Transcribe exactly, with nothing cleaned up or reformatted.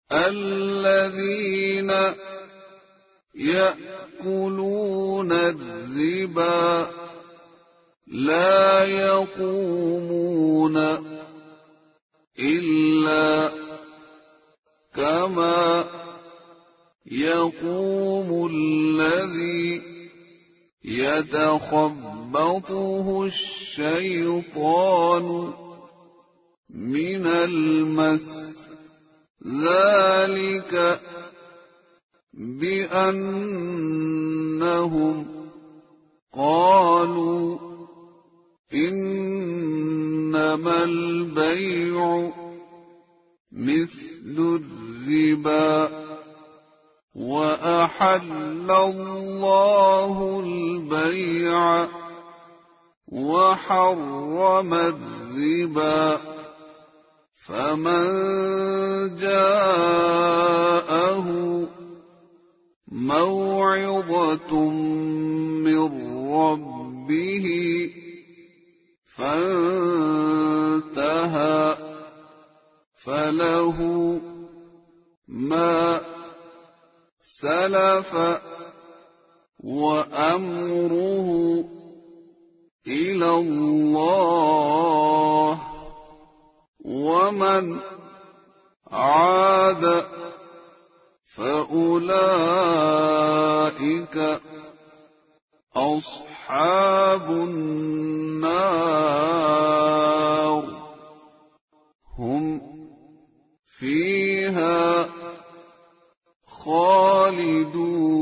الذين يأكلون الربا لا يقومون إلا كما يقوم الذي يتخبطه الشيطان من المس ذلك بأنهم قالوا إنما البيع مثل الربا وأحل الله البيع وحرم الربا فمن جاءه موعظة من ربه فانتهى فله ما سلف وأمره إلى الله ومن عاد فأولئك أصحاب النار هم فيها خالدون.